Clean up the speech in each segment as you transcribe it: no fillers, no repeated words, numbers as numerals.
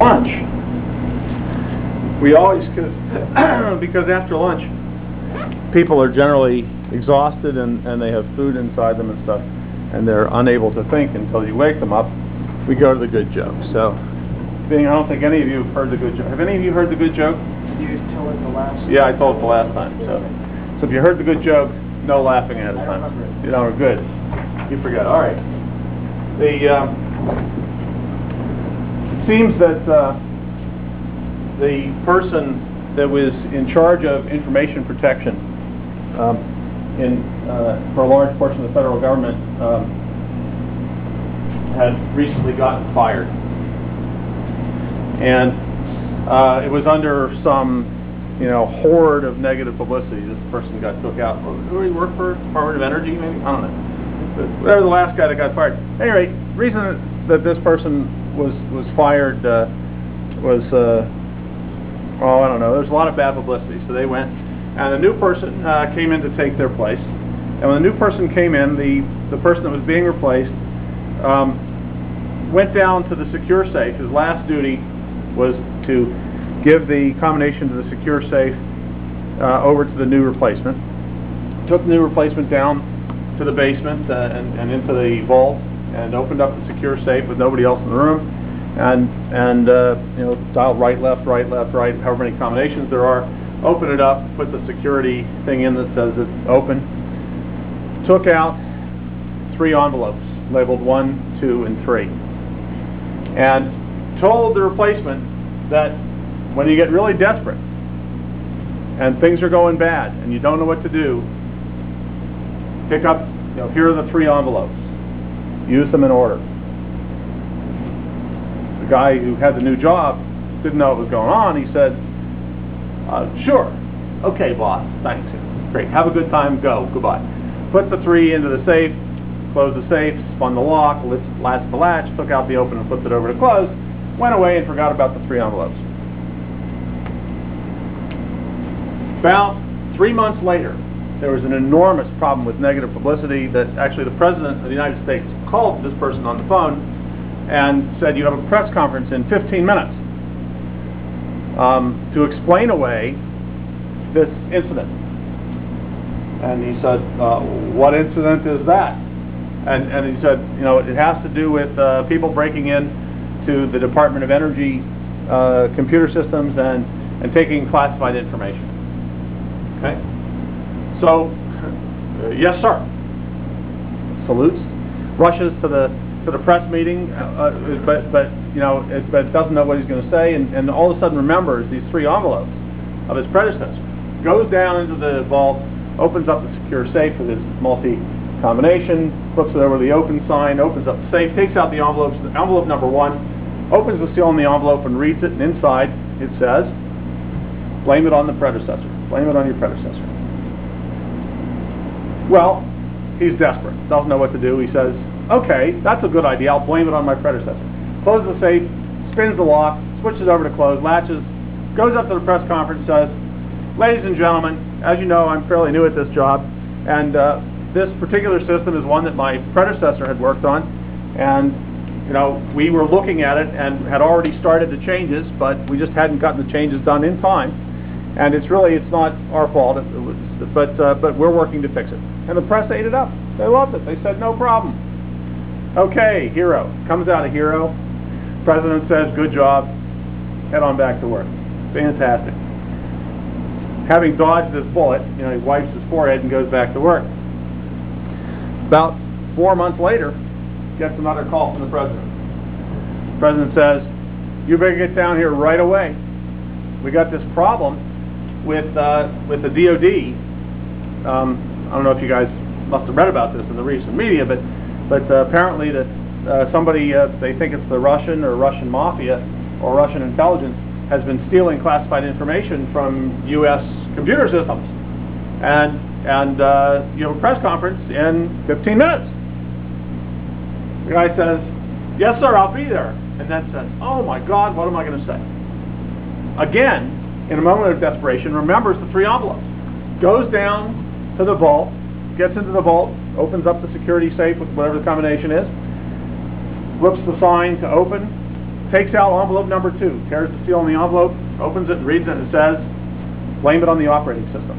Lunch. We always, because after lunch, people are generally exhausted and they have food inside them and stuff, and they're unable to think until you wake them up. We go to the good joke. So, I don't think any of you have heard the good joke. Have any of you heard the good joke? Did you tell it the last time? Yeah, I told it the last time. So if you heard the good joke, no laughing ahead of time. I remember it. You know, good. You forget. All right. It seems that the person that was in charge of information protection for a large portion of the federal government had recently gotten fired. And it was under some, horde of negative publicity. This person got took out. Who did he work for? Department of Energy, maybe? I don't know. But whatever, the last guy that got fired. Anyway, the reason that this person was fired was, I don't know. There's a lot of bad publicity. So they went, and a new person came in to take their place. And when the new person came in, the person that was being replaced went down to the secure safe. His last duty was to give the combination to the secure safe over to the new replacement. Took the new replacement down to the basement and into the vault and opened up the secure safe with nobody else in the room, and dialed right, left, however many combinations there are. Open it up, put the security thing in that says it's open. Took out 3 envelopes labeled 1, 2, and 3, and told the replacement that when you get really desperate and things are going bad and you don't know what to do, pick up, here are the 3 envelopes. Use them in order. The guy who had the new job didn't know what was going on. He said, sure, okay, boss, thanks. Great, have a good time, go, goodbye. Put the 3 into the safe, closed the safe, spun the lock, latched the latch, took out the open and flipped it over to close, went away and forgot about the 3 envelopes. About 3 months later, there was an enormous problem with negative publicity that actually the President of the United States called this person on the phone and said, you have a press conference in 15 minutes to explain away this incident. And he said, what incident is that? And he said, it has to do with people breaking in to the Department of Energy computer systems and taking classified information. Okay? So, yes, sir. Salutes, rushes to the press meeting, but doesn't know what he's going to say, and all of a sudden remembers these 3 envelopes of his predecessor. Goes down into the vault, opens up the secure safe with his multi-combination, flips it over to the open sign, opens up the safe, takes out the envelopes. Envelope number 1, opens the seal on the envelope and reads it, and inside it says, blame it on the predecessor. Blame it on your predecessor. Well, he's desperate, doesn't know what to do. He says, okay, that's a good idea, I'll blame it on my predecessor. Closes the safe, spins the lock, switches over to close, latches, goes up to the press conference, says, ladies and gentlemen, as you know, I'm fairly new at this job, and this particular system is one that my predecessor had worked on, and we were looking at it and had already started the changes, but we just hadn't gotten the changes done in time. And it's not our fault, but we're working to fix it. And the press ate it up. They loved it. They said, no problem. Okay, hero. Comes out a hero. President says, good job. Head on back to work. Fantastic. Having dodged this bullet, he wipes his forehead and goes back to work. About 4 months later, gets another call from the president. The president says, you better get down here right away. We got this problem with the DOD. I don't know if you guys must have read about this in the recent media, but apparently that somebody, they think it's the Russian or Russian mafia or Russian intelligence, has been stealing classified information from U.S. computer systems. And you have a press conference in 15 minutes. The guy says, yes, sir, I'll be there. And then says, oh my God, what am I going to say? Again, in a moment of desperation, remembers the 3 envelopes. Goes down to the vault, gets into the vault, opens up the security safe with whatever the combination is, flips the sign to open, takes out envelope number 2, tears the seal on the envelope, opens it and reads it, and it says, blame it on the operating system.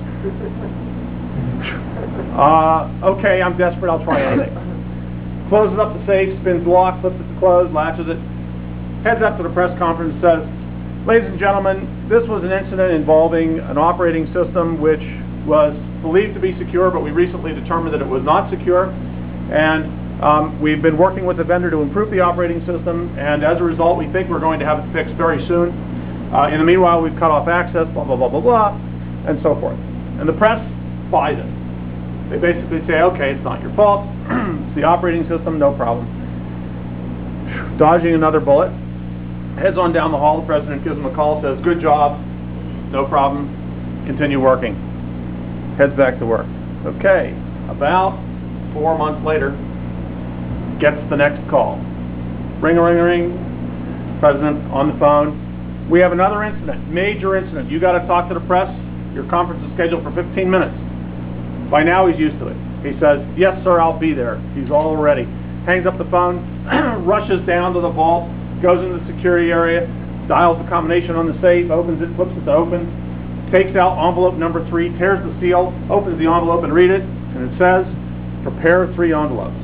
Okay, I'm desperate, I'll try anything. Closes up the safe, spins the lock, flips it to close, latches it, heads up to the press conference and says, ladies and gentlemen, this was an incident involving an operating system which was believed to be secure, but we recently determined that it was not secure. And we've been working with the vendor to improve the operating system, and as a result, we think we're going to have it fixed very soon. In the meanwhile, we've cut off access, blah, blah, blah, blah, blah, and so forth. And the press buys it. They basically say, okay, it's not your fault. It's the operating system, no problem. Dodging another bullet. Heads on down the hall, the president gives him a call, says, good job, no problem, continue working. Heads back to work. Okay, about 4 months later, gets the next call. Ring, ring, ring. President on the phone. We have another incident, major incident. You got to talk to the press. Your conference is scheduled for 15 minutes. By now he's used to it. He says, yes sir, I'll be there. He's all ready. Hangs up the phone, rushes down to the vault, goes into the security area, dials the combination on the safe, opens it, flips it to open, takes out envelope number 3, tears the seal, opens the envelope and read it, and it says, prepare 3 envelopes.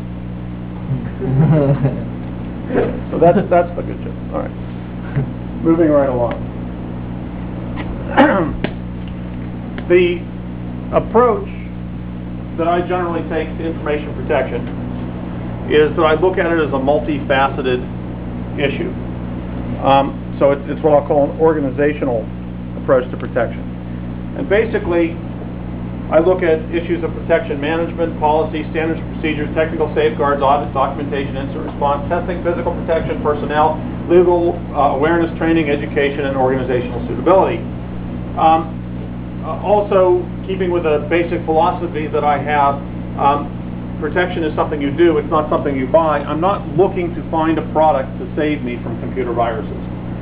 So that's the good joke. All right. Moving right along. The approach that I generally take to information protection is that I look at it as a multifaceted issue. So it's what I'll call an organizational approach to protection. And basically, I look at issues of protection management, policy, standards and procedures, technical safeguards, audit, documentation, incident response, testing, physical protection, personnel, legal awareness, training, education, and organizational suitability. Also, keeping with a basic philosophy that I have, protection is something you do, it's not something you buy. I'm not looking to find a product to save me from computer viruses.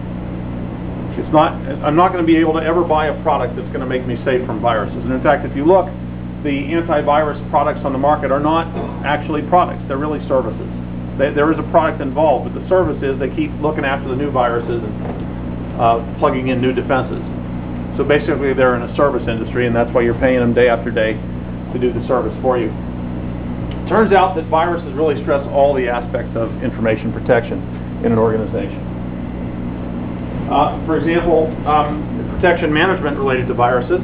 I'm not going to be able to ever buy a product that's going to make me safe from viruses. And in fact, if you look, the antivirus products on the market are not actually products, they're really services. There is a product involved, but the service is they keep looking after the new viruses and plugging in new defenses. So basically they're in a service industry, and that's why you're paying them day after day to do the service for you. Turns out that viruses really stress all the aspects of information protection in an organization. For example, protection management related to viruses.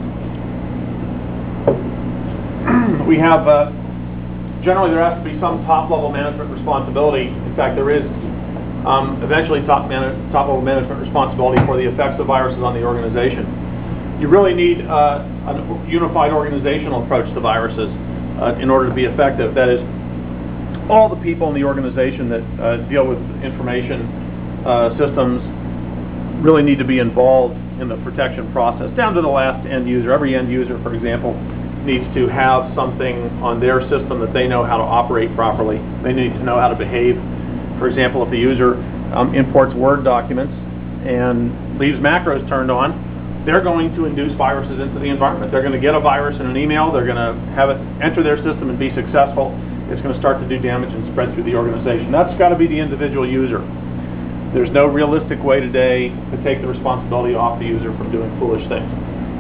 We have, generally there has to be some top-level management responsibility. In fact, there is eventually top-level management responsibility for the effects of viruses on the organization. You really need a unified organizational approach to viruses in order to be effective. That is, all the people in the organization that deal with information systems really need to be involved in the protection process, down to the last end user. Every end user, for example, needs to have something on their system that they know how to operate properly. They need to know how to behave. For example, if the user imports Word documents and leaves macros turned on, they're going to induce viruses into the environment. They're going to get a virus in an email, they're going to have it enter their system and be successful. It's going to start to do damage and spread through the organization. That's got to be the individual user. There's no realistic way today to take the responsibility off the user from doing foolish things.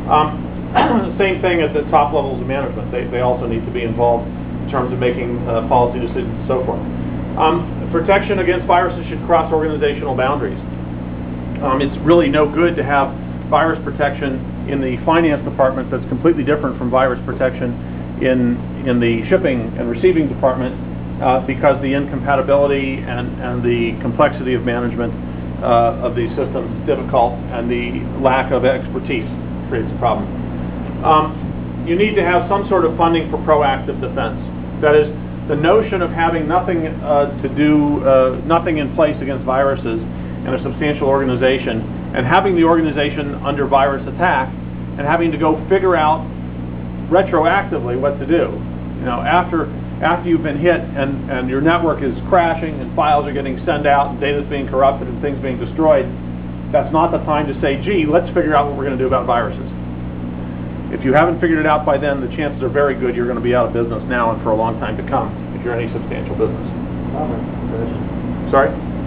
Same thing at the top levels of management. They also need to be involved in terms of making policy decisions and so forth. Protection against viruses should cross organizational boundaries. It's really no good to have virus protection in the finance department that's completely different from virus protection in the shipping and receiving department, because the incompatibility and the complexity of management of these systems is difficult, and the lack of expertise creates a problem. You need to have some sort of funding for proactive defense. That is, the notion of having nothing nothing in place against viruses in a substantial organization, and having the organization under virus attack, and having to go figure out retroactively what to do. You know, after you've been hit and your network is crashing and files are getting sent out and data is being corrupted and things being destroyed, that's not the time to say, gee, let's figure out what we're going to do about viruses. If you haven't figured it out by then, the chances are very good you're going to be out of business now and for a long time to come if you're any substantial business. Sorry?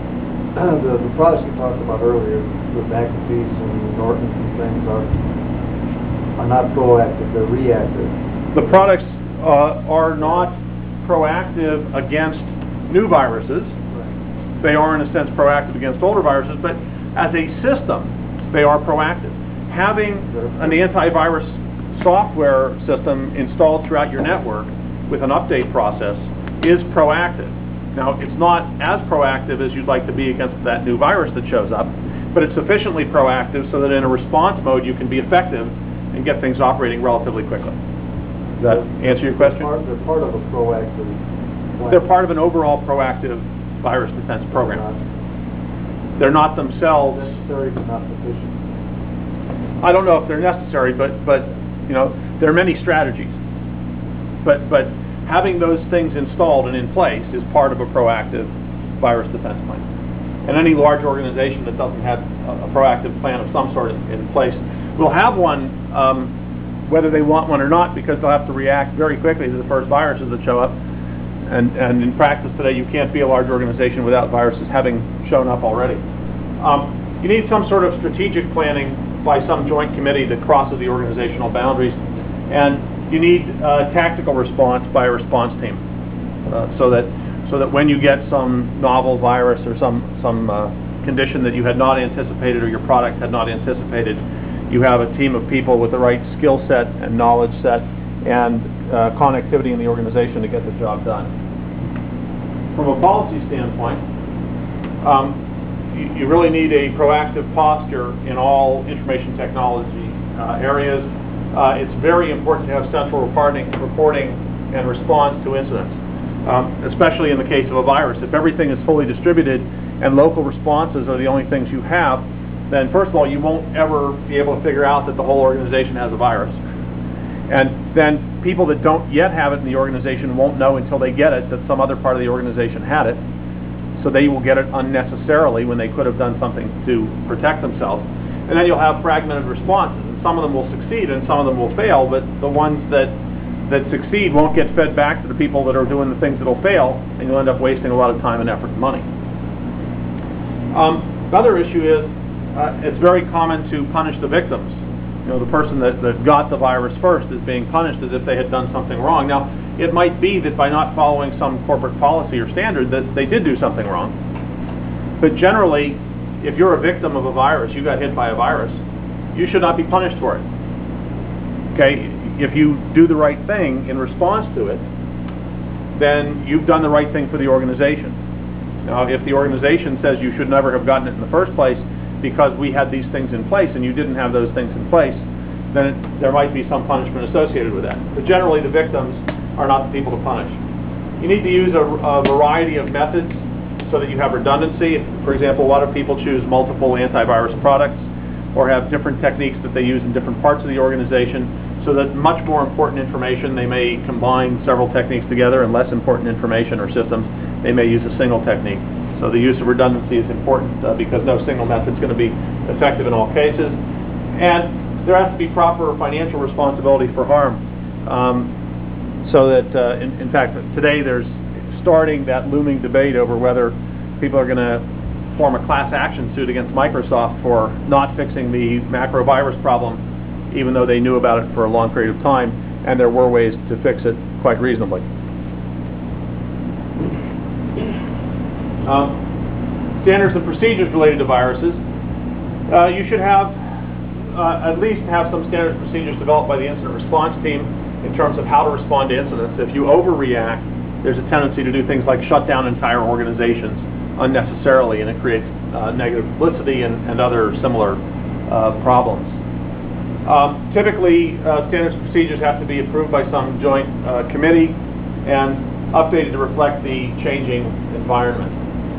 the products you talked about earlier, the McAfee's and Norton's and things are not proactive, they're reactive. The products are not proactive against new viruses. Right. They are, in a sense, proactive against older viruses, but as a system, they are proactive. Having an antivirus software system installed throughout your network with an update process is proactive. Now, it's not as proactive as you'd like to be against that new virus that shows up, but it's sufficiently proactive so that in a response mode you can be effective and get things operating relatively quickly. Does that answer your question? They're part of a proactive plan. They're part of an overall proactive virus defense program. They're not themselves necessary but not sufficient. I don't know if they're necessary, but you know, there are many strategies. But having those things installed and in place is part of a proactive virus defense plan. And any large organization that doesn't have a proactive plan of some sort in place will have one, whether they want one or not, because they'll have to react very quickly to the first viruses that show up. And in practice today, you can't be a large organization without viruses having shown up already. You need some sort of strategic planning by some joint committee that crosses the organizational boundaries, and you need tactical response by a response team, so that when you get some novel virus or some condition that you had not anticipated or your product had not anticipated, you have a team of people with the right skill set and knowledge set and connectivity in the organization to get the job done. From a policy standpoint, you really need a proactive posture in all information technology areas. It's very important to have central reporting and response to incidents, especially in the case of a virus. If everything is fully distributed and local responses are the only things you have, then first of all, you won't ever be able to figure out that the whole organization has a virus. And then people that don't yet have it in the organization won't know until they get it that some other part of the organization had it. So they will get it unnecessarily when they could have done something to protect themselves. And then you'll have fragmented responses. And some of them will succeed and some of them will fail, but the ones that succeed won't get fed back to the people that are doing the things that will fail, and you'll end up wasting a lot of time and effort and money. Another issue is it's very common to punish the victims. You know, the person that got the virus first is being punished as if they had done something wrong. Now, it might be that by not following some corporate policy or standard that they did do something wrong. But generally, if you're a victim of a virus, you got hit by a virus, you should not be punished for it. Okay? If you do the right thing in response to it, then you've done the right thing for the organization. Now, if the organization says you should never have gotten it in the first place because we had these things in place and you didn't have those things in place, then there might be some punishment associated with that. But generally, the victims are not the people to punish. You need to use a variety of methods so that you have redundancy. For example, a lot of people choose multiple antivirus products or have different techniques that they use in different parts of the organization, so that much more important information, they may combine several techniques together, and less important information or systems, they may use a single technique. So the use of redundancy is important because no single method is going to be effective in all cases. And there has to be proper financial responsibility for harm. So that, in fact, today there's starting that looming debate over whether people are going to form a class action suit against Microsoft for not fixing the macro virus problem, even though they knew about it for a long period of time, and there were ways to fix it quite reasonably. Standards and procedures related to viruses. You should have at least have some standards and procedures developed by the incident response team in terms of how to respond to incidents. If you overreact, there's a tendency to do things like shut down entire organizations unnecessarily, and it creates negative publicity and other similar problems. Typically, standards and procedures have to be approved by some joint committee and updated to reflect the changing environment.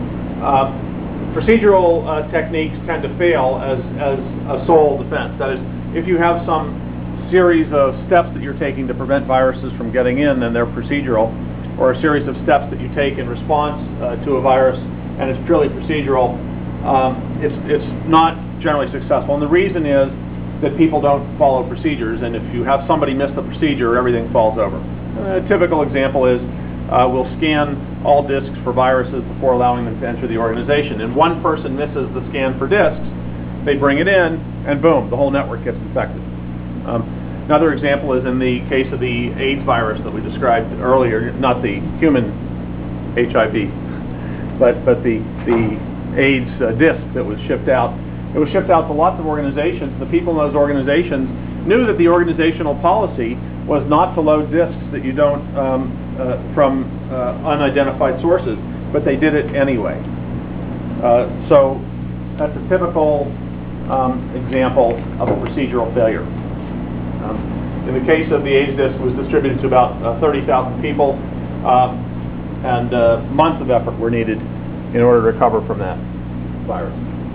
Procedural techniques tend to fail as a sole defense. That is, if you have some series of steps that you're taking to prevent viruses from getting in, then they're procedural, or a series of steps that you take in response to a virus, and it's purely procedural, it's not generally successful. And the reason is that people don't follow procedures, and if you have somebody miss the procedure, everything falls over. A typical example is will scan all disks for viruses before allowing them to enter the organization. And one person misses the scan for disks, they bring it in, and boom, the whole network gets infected. Another example is in the case of the AIDS virus that we described earlier, not the human HIV, but the AIDS disk that was shipped out. It was shipped out to lots of organizations. The people in those organizations knew that the organizational policy was not to load disks that you don't from unidentified sources, but they did it anyway. So that's a typical example of a procedural failure. In the case of the AIDS disk, it was distributed to about 30,000 people, and months of effort were needed in order to recover from that virus.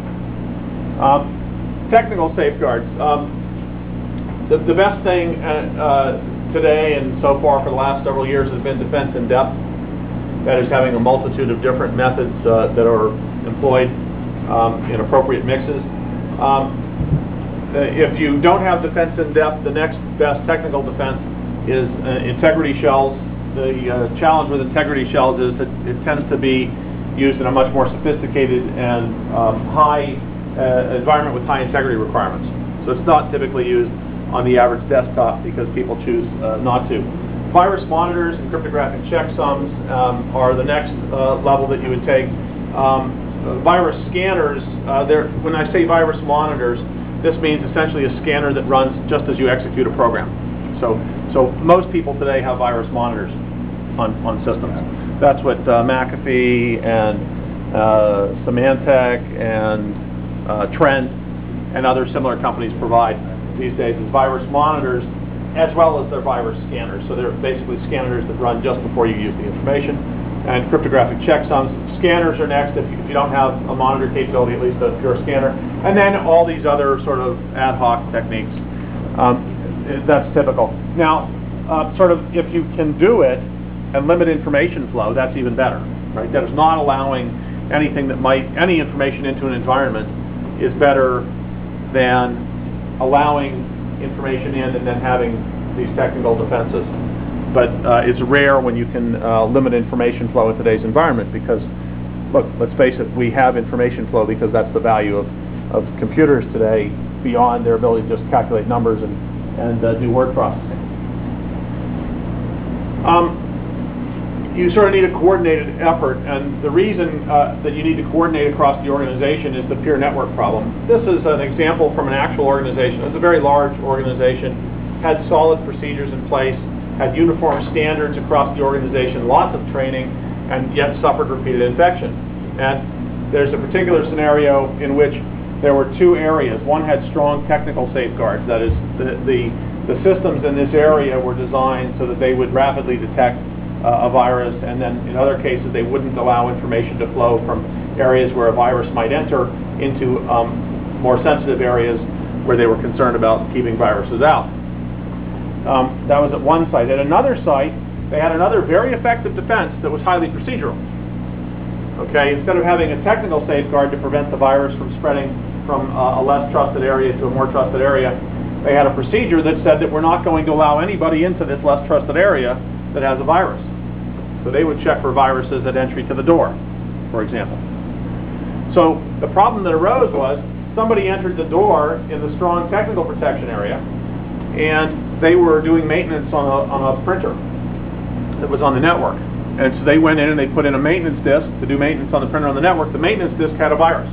Technical safeguards. The best thing today and so far for the last several years has been defense in depth. That is, having a multitude of different methods that are employed in appropriate mixes. If you don't have defense in depth, the next best technical defense is integrity shells. The challenge with integrity shells is that it tends to be used in a much more sophisticated and high environment with high integrity requirements. So it's not typically used on the average desktop because people choose not to. Virus monitors and cryptographic checksums are the next level that you would take. Virus scanners, when I say virus monitors, this means essentially a scanner that runs just as you execute a program. So most people today have virus monitors on systems. That's what McAfee and Symantec and Trend and other similar companies provide these days, is virus monitors as well as their virus scanners. So they're basically scanners that run just before you use the information. And cryptographic checksums. Scanners are next if you don't have a monitor capability, at least a pure scanner. And then all these other sort of ad hoc techniques. That's typical. Now, sort of if you can do it and limit information flow, that's even better, right? That is not allowing anything that any information into an environment is better than allowing information in and then having these technical defenses. But it's rare when you can limit information flow in today's environment because, look, let's face it, we have information flow because that's the value of computers today beyond their ability to just calculate numbers and do word processing. You sort of need a coordinated effort, and the reason that you need to coordinate across the organization is the peer network problem. This is an example from an actual organization. It's a very large organization, had solid procedures in place, had uniform standards across the organization, lots of training, and yet suffered repeated infection. And there's a particular scenario in which there were two areas. One had strong technical safeguards. That is, the systems in this area were designed so that they would rapidly detect a virus, and then in other cases they wouldn't allow information to flow from areas where a virus might enter into more sensitive areas where they were concerned about keeping viruses out. That was at one site. At another site, they had another very effective defense that was highly procedural. Okay, instead of having a technical safeguard to prevent the virus from spreading from a less trusted area to a more trusted area, they had a procedure that said that we're not going to allow anybody into this less trusted area that has a virus. So they would check for viruses at entry to the door, for example. So the problem that arose was somebody entered the door in the strong technical protection area, and they were doing maintenance on a printer that was on the network. And so they went in and they put in a maintenance disk to do maintenance on the printer on the network. The maintenance disk had a virus.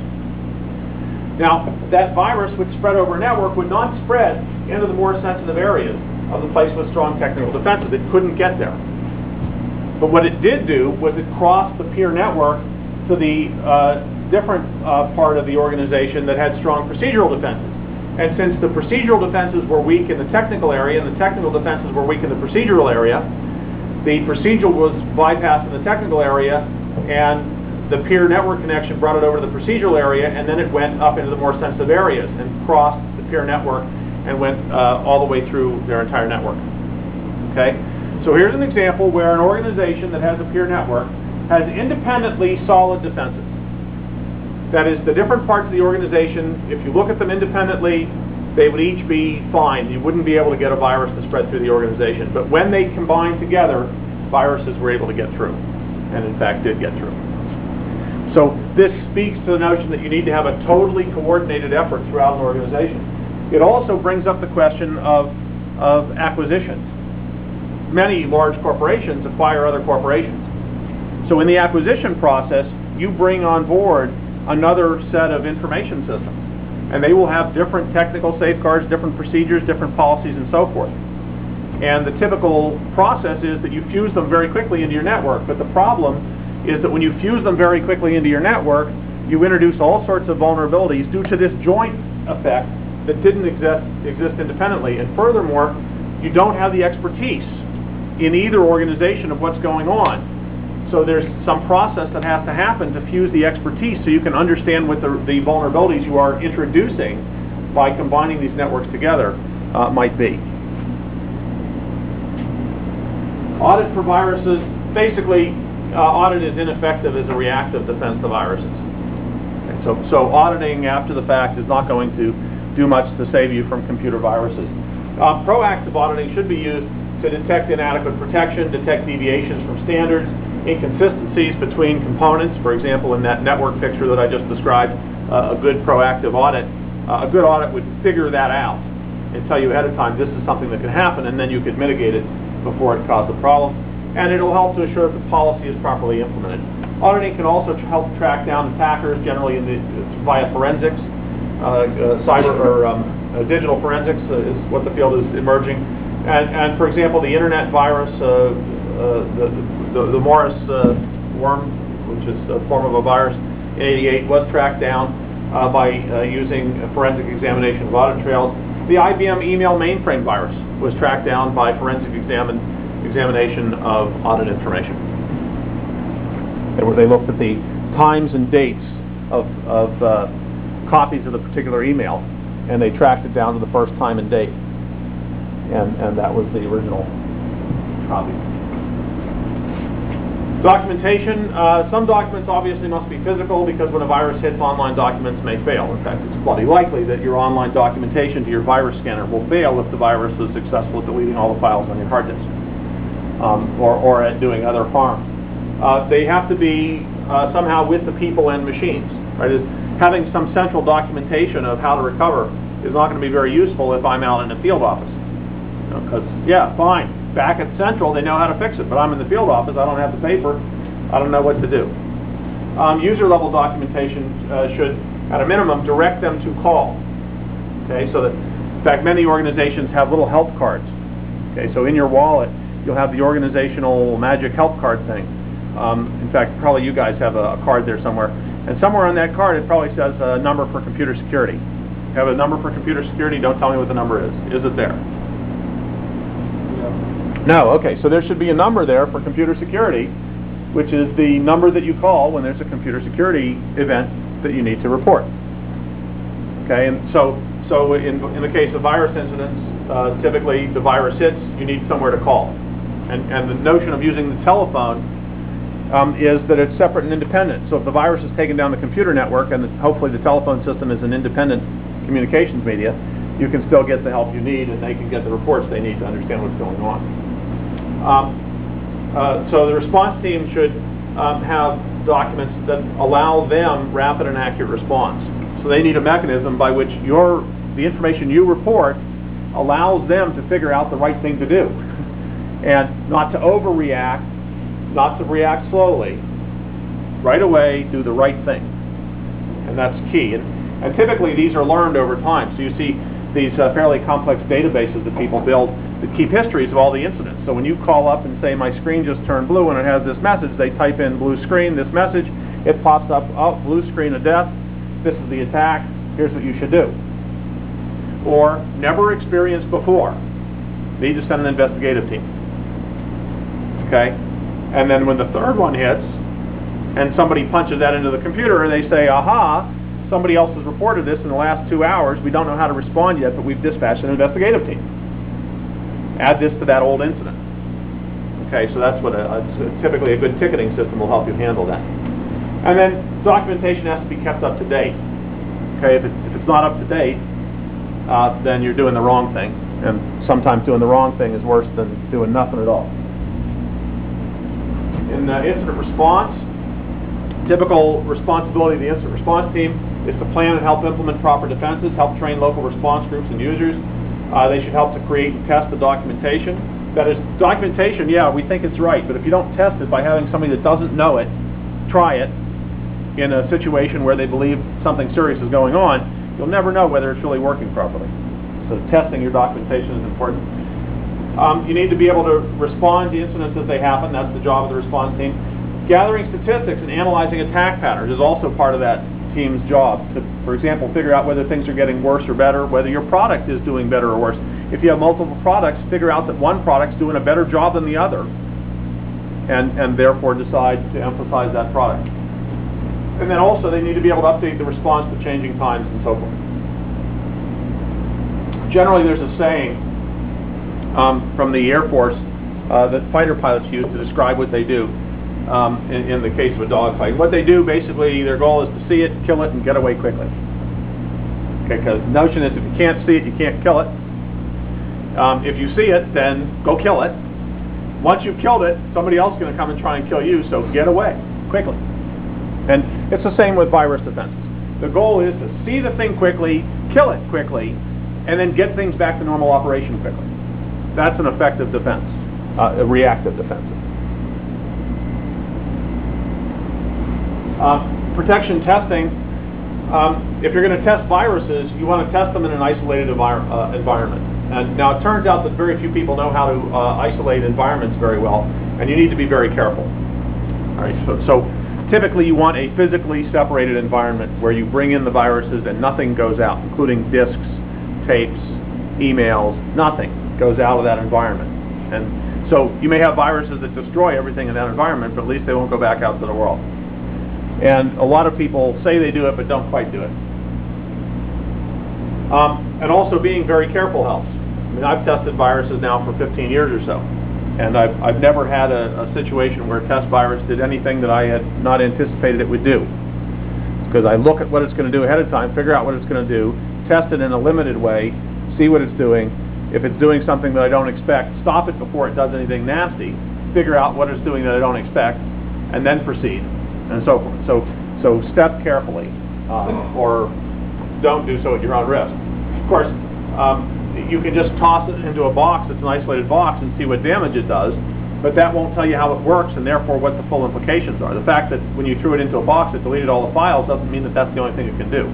Now, that virus, which spread over a network, would not spread into the more sensitive areas of the place with strong technical defenses. It couldn't get there. But what it did do was it crossed the peer network to the different part of the organization that had strong procedural defenses. And since the procedural defenses were weak in the technical area and the technical defenses were weak in the procedural area, the procedural was bypassed in the technical area, and the peer network connection brought it over to the procedural area, and then it went up into the more sensitive areas and crossed the peer network and went all the way through their entire network. Okay? So here's an example where an organization that has a peer network has independently solid defenses. That is, the different parts of the organization, if you look at them independently, they would each be fine. You wouldn't be able to get a virus to spread through the organization. But when they combine together, viruses were able to get through, and in fact did get through. So this speaks to the notion that you need to have a totally coordinated effort throughout an organization. It also brings up the question of acquisitions. Many large corporations acquire other corporations. So in the acquisition process, you bring on board another set of information systems. And they will have different technical safeguards, different procedures, different policies, and so forth. And the typical process is that you fuse them very quickly into your network. But the problem is that when you fuse them very quickly into your network, you introduce all sorts of vulnerabilities due to this joint effect that didn't exist independently. And furthermore, you don't have the expertise in either organization of what's going on. So there's some process that has to happen to fuse the expertise so you can understand what the vulnerabilities you are introducing by combining these networks together might be. Audit for viruses. Basically, audit is ineffective as a reactive defense to viruses. Okay, so auditing after the fact is not going to do much to save you from computer viruses. Proactive auditing should be used to detect inadequate protection, detect deviations from standards, inconsistencies between components. For example, in that network picture that I just described, a good proactive audit, a good audit would figure that out and tell you ahead of time this is something that could happen, and then you could mitigate it before it caused a problem. And it'll help to assure that the policy is properly implemented. Auditing can also help track down attackers, generally via forensics. Cyber or digital forensics is what the field is emerging. And for example, the internet virus, the Morris worm, which is a form of a virus in '88, was tracked down by using a forensic examination of audit trails. The IBM email mainframe virus was tracked down by forensic examination of audit information. They looked at the times and dates of copies of the particular email, and they tracked it down to the first time and date. And that was the original copy. Documentation. Some documents obviously must be physical because when a virus hits, online documents may fail. In fact, it's bloody likely that your online documentation to your virus scanner will fail if the virus is successful at deleting all the files on your hard disk or at doing other harm. They have to be somehow with the people and machines. Right? Having some central documentation of how to recover is not going to be very useful if I'm out in a field office. Because, yeah, fine, back at Central they know how to fix it, but I'm in the field office, I don't have the paper, I don't know what to do. User level documentation should, at a minimum, direct them to call. Okay, so that, in fact, many organizations have little help cards. Okay, so in your wallet, you'll have the organizational magic help card thing. In fact, probably you guys have a card there somewhere. And somewhere on that card, it probably says a number for computer security. Have a number for computer security, don't tell me what the number is. Is it there? No, okay, so there should be a number there for computer security, which is the number that you call when there's a computer security event that you need to report. Okay, and so in the case of virus incidents, typically the virus hits, you need somewhere to call. And the notion of using the telephone is that it's separate and independent. So if the virus has taken down the computer network and hopefully the telephone system is an independent communications media, you can still get the help you need and they can get the reports they need to understand what's going on. So the response team should have documents that allow them rapid and accurate response. So they need a mechanism by which the information you report allows them to figure out the right thing to do. And not to overreact, not to react slowly, right away do the right thing. And that's key. And typically these are learned over time. So you see these fairly complex databases that people build that keep histories of all the incidents. So when you call up and say, my screen just turned blue and it has this message, they type in blue screen, this message, it pops up, oh, blue screen of death, this is the attack, here's what you should do. Or, never experienced before, need to send an investigative team. Okay? And then when the third one hits, and somebody punches that into the computer and they say, aha, somebody else has reported this in the last 2 hours, we don't know how to respond yet, but we've dispatched an investigative team. Add this to that old incident. Okay, so that's what typically a good ticketing system will help you handle that. And then documentation has to be kept up to date. Okay, if it's not up to date, then you're doing the wrong thing. And sometimes doing the wrong thing is worse than doing nothing at all. In incident response, typical responsibility of the incident response team is to plan and help implement proper defenses, help train local response groups and users. They should help to create and test the documentation. That is, documentation, yeah, we think it's right, but if you don't test it by having somebody that doesn't know it try it in a situation where they believe something serious is going on, you'll never know whether it's really working properly. So testing your documentation is important. You need to be able to respond to incidents as they happen. That's the job of the response team. Gathering statistics and analyzing attack patterns is also part of that team's job to, for example, figure out whether things are getting worse or better, whether your product is doing better or worse. If you have multiple products, figure out that one product's doing a better job than the other, and therefore decide to emphasize that product. And then also they need to be able to update the response to changing times and so forth. Generally there's a saying from the Air Force that fighter pilots use to describe what they do in the case of a dogfight. What they do, basically, their goal is to see it, kill it, and get away quickly. Okay, because the notion is if you can't see it, you can't kill it. If you see it, then go kill it. Once you've killed it, somebody else is going to come and try and kill you, so get away quickly. And it's the same with virus defenses. The goal is to see the thing quickly, kill it quickly, and then get things back to normal operation quickly. That's an effective defense, a reactive defense. Protection testing. If you're going to test viruses, you want to test them in an isolated environment. And now it turns out that very few people know how to isolate environments very well, and you need to be very careful. All right, so typically you want a physically separated environment where you bring in the viruses and nothing goes out, including disks, tapes, emails, nothing goes out of that environment. And so you may have viruses that destroy everything in that environment, but at least they won't go back out to the world. And a lot of people say they do it, but don't quite do it. And also being very careful helps. I mean, I've tested viruses now for 15 years or so, and I've never had a situation where a test virus did anything that I had not anticipated it would do. Because I look at what it's going to do ahead of time, figure out what it's going to do, test it in a limited way, see what it's doing. If it's doing something that I don't expect, stop it before it does anything nasty, figure out what it's doing that I don't expect, and then proceed, and so forth. So step carefully, or don't do so at your own risk. Of course, you can just toss it into a box that's an isolated box and see what damage it does, but that won't tell you how it works and therefore what the full implications are. The fact that when you threw it into a box it deleted all the files doesn't mean that that's the only thing it can do.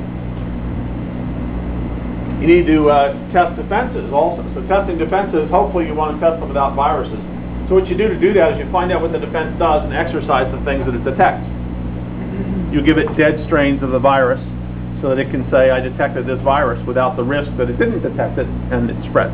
You need to test defenses also. So testing defenses, hopefully you want to test them without viruses. So what you do to do that is you find out what the defense does and exercise the things that it detects. You give it dead strains of the virus so that it can say, I detected this virus, without the risk that it didn't detect it and it spreads.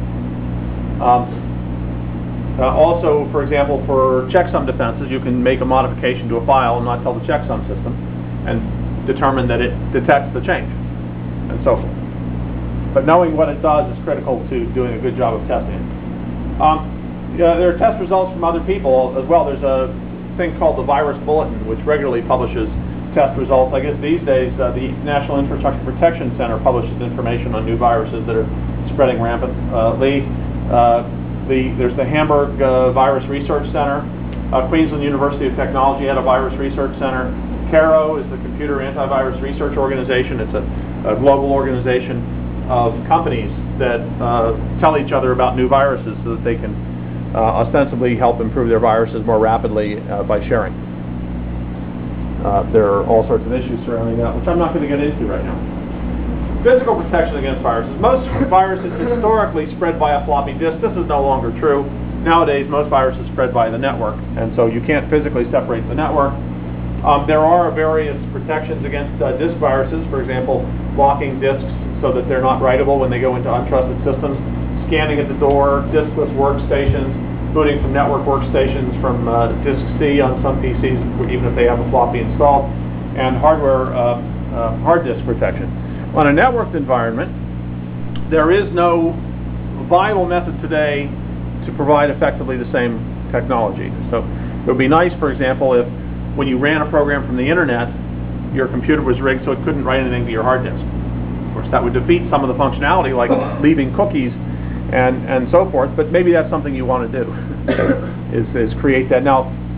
Also, for example, for checksum defenses, you can make a modification to a file and not tell the checksum system and determine that it detects the change and so forth. But knowing what it does is critical to doing a good job of testing it. There are test results from other people as well. There's a thing called the Virus Bulletin, which regularly publishes test results. I guess these days the National Infrastructure Protection Center publishes information on new viruses that are spreading rampantly. There's the Hamburg Virus Research Center. Queensland University of Technology had a virus research center. CARO is the Computer Antivirus Research Organization. It's a global organization of companies that tell each other about new viruses so that they can ostensibly help improve their viruses more rapidly by sharing. There are all sorts of issues surrounding that, which I'm not going to get into right now. Physical protection against viruses. Most viruses historically spread by a floppy disk. This is no longer true. Nowadays, most viruses spread by the network, and so you can't physically separate the network. There are various protections against disk viruses, for example, locking disks so that they're not writable when they go into untrusted systems, scanning at the door, diskless workstations, booting from network workstations from disk C on some PCs, even if they have a floppy installed, and hardware hard disk protection. On a networked environment, there is no viable method today to provide effectively the same technology. So it would be nice, for example, if when you ran a program from the internet, your computer was rigged so it couldn't write anything to your hard disk. Of course, that would defeat some of the functionality, like leaving cookies and so forth, but maybe that's something you want to do, is create that. Now,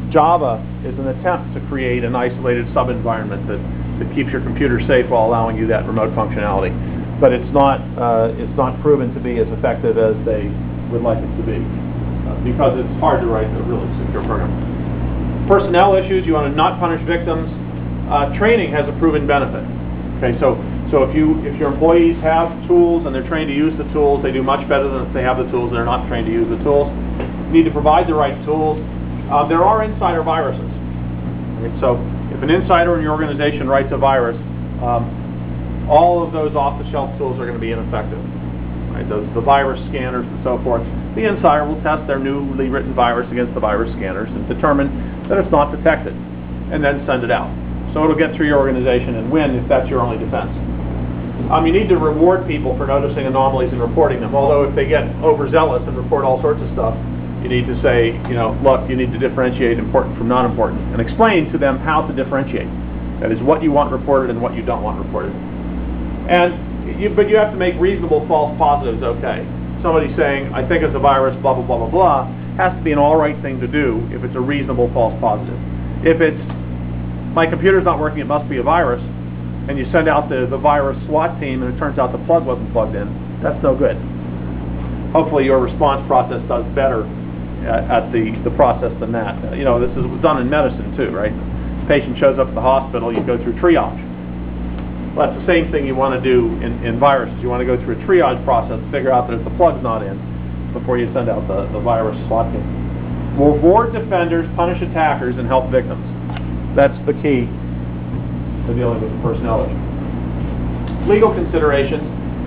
Java is an attempt to create an isolated sub-environment that keeps your computer safe while allowing you that remote functionality. But it's not proven to be as effective as they would like it to be because it's hard to write a really secure program. Personnel issues, you want to not punish victims. Training has a proven benefit. Okay, so if your employees have tools and they're trained to use the tools, they do much better than if they have the tools and they're not trained to use the tools. You need to provide the right tools. There are insider viruses. Right? So if an insider in your organization writes a virus, all of those off-the-shelf tools are going to be ineffective. Right? The virus scanners and so forth. The insider will test their newly written virus against the virus scanners and determine that it's not detected, and then send it out. So it'll get through your organization and win if that's your only defense. You need to reward people for noticing anomalies and reporting them. Although if they get overzealous and report all sorts of stuff, you need to say, look, you need to differentiate important from non-important, and explain to them how to differentiate. That is, what you want reported and what you don't want reported. But you have to make reasonable false positives okay. Somebody saying, I think it's a virus, blah, blah, blah, blah, blah, has to be an all right thing to do if it's a reasonable false positive. If it's, my computer's not working, it must be a virus, and you send out the virus SWAT team and it turns out the plug wasn't plugged in, that's no good. Hopefully your response process does better at the process than that. This is done in medicine too, right? Patient shows up at the hospital, you go through triage. Well, that's the same thing you want to do in viruses. You want to go through a triage process to figure out that if the plug's not in before you send out the virus SWAT team. Reward defenders, punish attackers, and help victims. That's the key to dealing with the personnel issue. Legal considerations.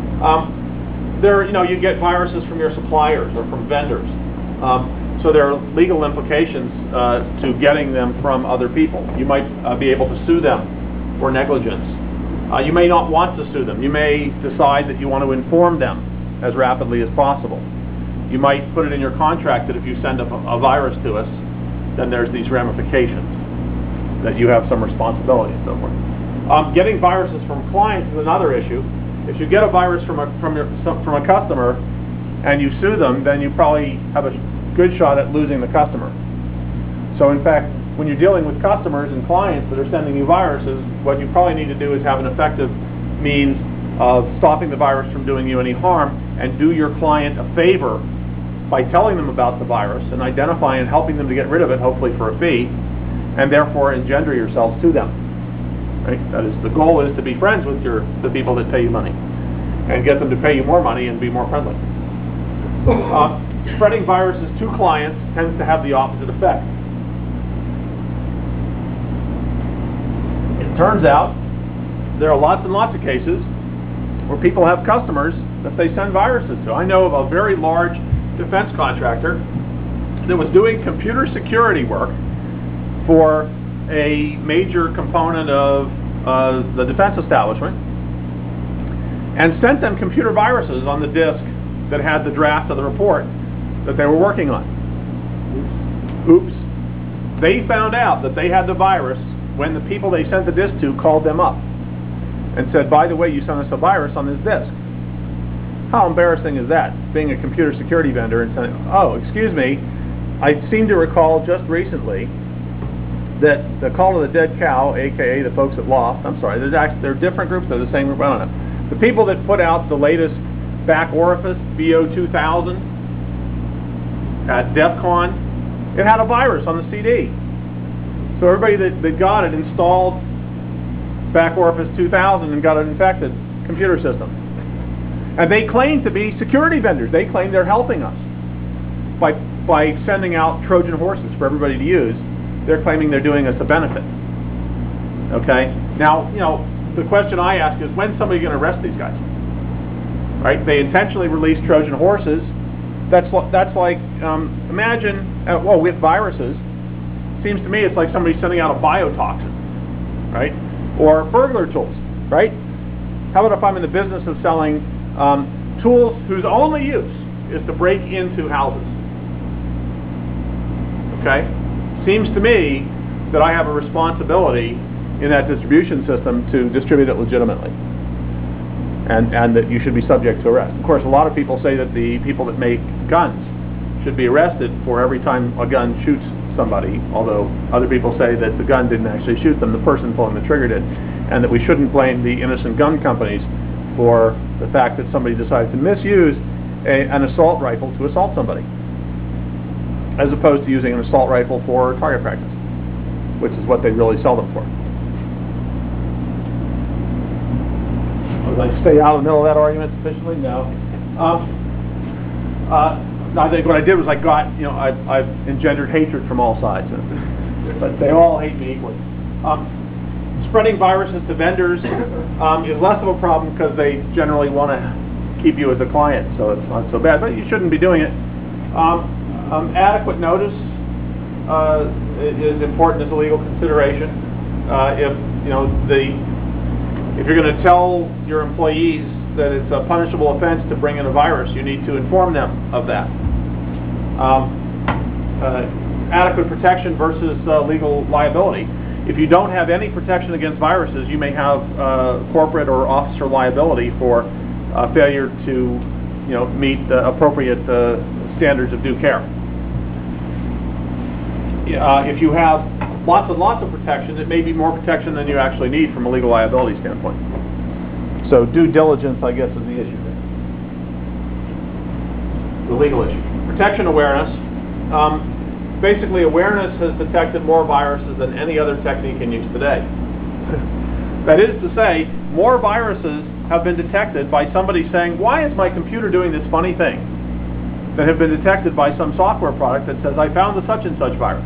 You get viruses from your suppliers or from vendors. So there are legal implications to getting them from other people. You might be able to sue them for negligence. You may not want to sue them. You may decide that you want to inform them as rapidly as possible. You might put it in your contract that if you send a virus to us, then there's these ramifications, that you have some responsibility and so forth. Getting viruses from clients is another issue. If you get a virus from a customer and you sue them, then you probably have a good shot at losing the customer. So in fact, when you're dealing with customers and clients that are sending you viruses, what you probably need to do is have an effective means of stopping the virus from doing you any harm, and do your client a favor by telling them about the virus and identifying and helping them to get rid of it, hopefully for a fee, and therefore engender yourselves to them. Right? That is, the goal is to be friends with the people that pay you money and get them to pay you more money and be more friendly. Spreading viruses to clients tends to have the opposite effect. It turns out there are lots and lots of cases where people have customers that they send viruses to. I know of a very large defense contractor that was doing computer security work for a major component of the defense establishment, and sent them computer viruses on the disk that had the draft of the report that they were working on. Oops. They found out that they had the virus when the people they sent the disk to called them up and said, by the way, you sent us a virus on this disk. How embarrassing is that, being a computer security vendor and saying, oh, excuse me, I seem to recall just recently that the Call of the Dead Cow, aka the folks at Loft, I'm sorry, they're different groups, they're the same group, I don't know. The people that put out the latest back orifice, BO2000, at DEF CON, it had a virus on the CD. So everybody that got it installed back orifice 2000 and got an infected computer system. And they claim to be security vendors. They claim they're helping us by sending out Trojan horses for everybody to use. They're claiming they're doing us a benefit. Okay? Now, the question I ask is, when's somebody going to arrest these guys? Right? They intentionally release Trojan horses. That's like, imagine, with viruses, seems to me it's like somebody sending out a biotoxin, right? Or burglar tools, right? How about if I'm in the business of selling tools whose only use is to break into houses? Okay? Seems to me that I have a responsibility in that distribution system to distribute it legitimately, and that you should be subject to arrest. Of course, a lot of people say that the people that make guns should be arrested for every time a gun shoots somebody, although other people say that the gun didn't actually shoot them, the person pulling the trigger did, and that we shouldn't blame the innocent gun companies for the fact that somebody decided to misuse an assault rifle to assault somebody, as opposed to using an assault rifle for target practice, which is what they really sell them for. Did I stay out of the middle of that argument sufficiently? No. I think what I did was I've engendered hatred from all sides, but they all hate me equally. Spreading viruses to vendors is less of a problem because they generally want to keep you as a client, so it's not so bad, but you shouldn't be doing it. Adequate notice is important as a legal consideration. If you're going to tell your employees that it's a punishable offense to bring in a virus, you need to inform them of that. Adequate protection versus legal liability. If you don't have any protection against viruses, you may have corporate or officer liability for failure to meet the appropriate standards of due care. If you have lots and lots of protection, it may be more protection than you actually need from a legal liability standpoint. So due diligence, I guess, is the issue there. The legal issue. Protection awareness. Basically, awareness has detected more viruses than any other technique in use today. That is to say, more viruses have been detected by somebody saying, why is my computer doing this funny thing? That have been detected by some software product that says, I found the such and such virus.